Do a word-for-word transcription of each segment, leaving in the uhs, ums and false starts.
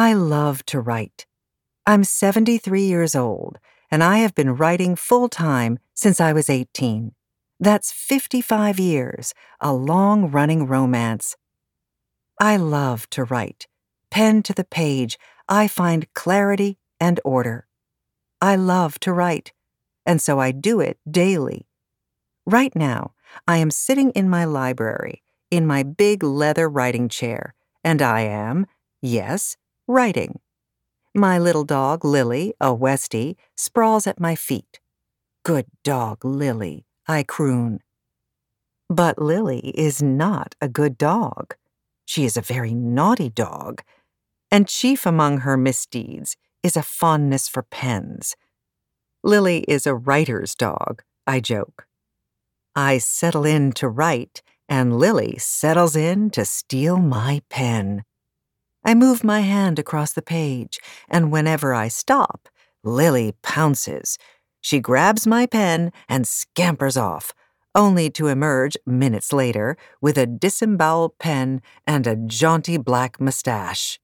I love to write. I'm seventy-three years old, and I have been writing full-time since I was eighteen. That's fifty-five years, a long-running romance. I love to write. Pen to the page, I find clarity and order. I love to write, and so I do it daily. Right now, I am sitting in my library, in my big leather writing chair, and I am, yes, writing. My little dog, Lily, a Westie, sprawls at my feet. Good dog, Lily, I croon. But Lily is not a good dog. She is a very naughty dog, and chief among her misdeeds is a fondness for pens. Lily is a writer's dog, I joke. I settle in to write, and Lily settles in to steal my pen. I move my hand across the page, and whenever I stop, Lily pounces. She grabs my pen and scampers off, only to emerge minutes later with a disemboweled pen and a jaunty black mustache.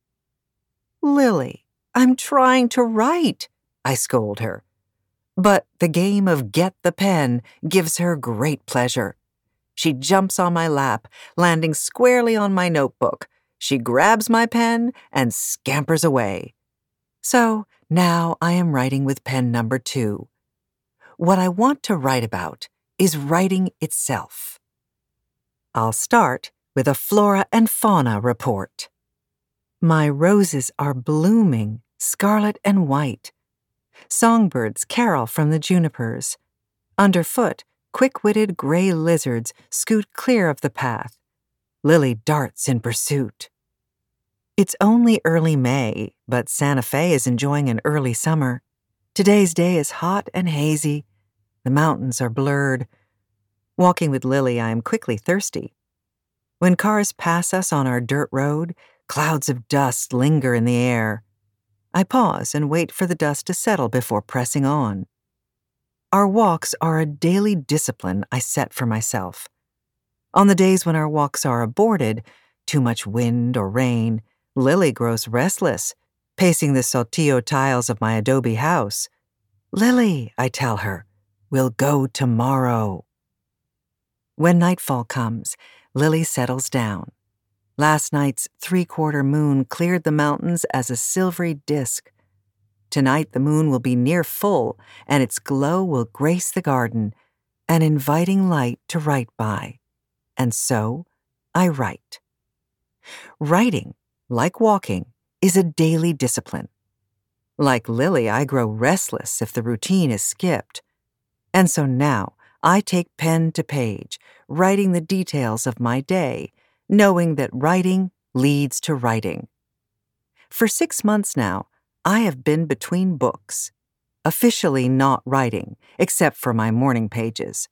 "Lily, I'm trying to write," I scold her. But the game of get the pen gives her great pleasure. She jumps on my lap, landing squarely on my notebook. She grabs my pen and scampers away. So now I am writing with pen number two. What I want to write about is writing itself. I'll start with a flora and fauna report. My roses are blooming, scarlet and white. Songbirds carol from the junipers. Underfoot, quick-witted gray lizards scoot clear of the path. Lily darts in pursuit. It's only early May, but Santa Fe is enjoying an early summer. Today's day is hot and hazy. The mountains are blurred. Walking with Lily, I am quickly thirsty. When cars pass us on our dirt road, clouds of dust linger in the air. I pause and wait for the dust to settle before pressing on. Our walks are a daily discipline I set for myself. On the days when our walks are aborted, too much wind or rain, Lily grows restless, pacing the saltillo tiles of my adobe house. "Lily," I tell her, "we'll go tomorrow." When nightfall comes, Lily settles down. Last night's three-quarter moon cleared the mountains as a silvery disk. Tonight the moon will be near full, and its glow will grace the garden, an inviting light to write by. And so, I write. Writing, like walking, is a daily discipline. Like Lily, I grow restless if the routine is skipped. And so now, I take pen to page, writing the details of my day, knowing that writing leads to writing. For six months now, I have been between books, officially not writing, except for my morning pages.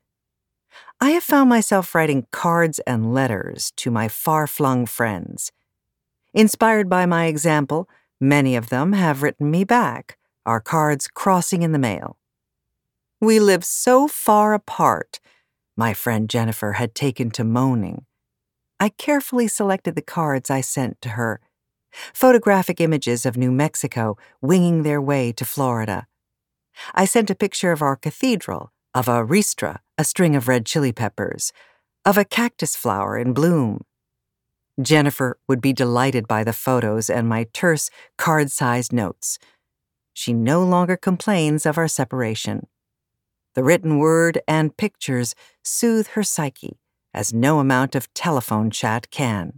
I have found myself writing cards and letters to my far-flung friends. Inspired by my example, many of them have written me back, our cards crossing in the mail. "We live so far apart," my friend Jennifer had taken to moaning. I carefully selected the cards I sent to her, photographic images of New Mexico winging their way to Florida. I sent a picture of our cathedral, of a ristra, a string of red chili peppers, of a cactus flower in bloom. Jennifer would be delighted by the photos and my terse, card-sized notes. She no longer complains of our separation. The written word and pictures soothe her psyche, as no amount of telephone chat can.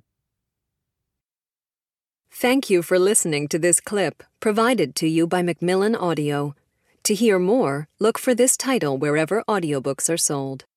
Thank you for listening to this clip provided to you by Macmillan Audio. To hear more, look for this title wherever audiobooks are sold.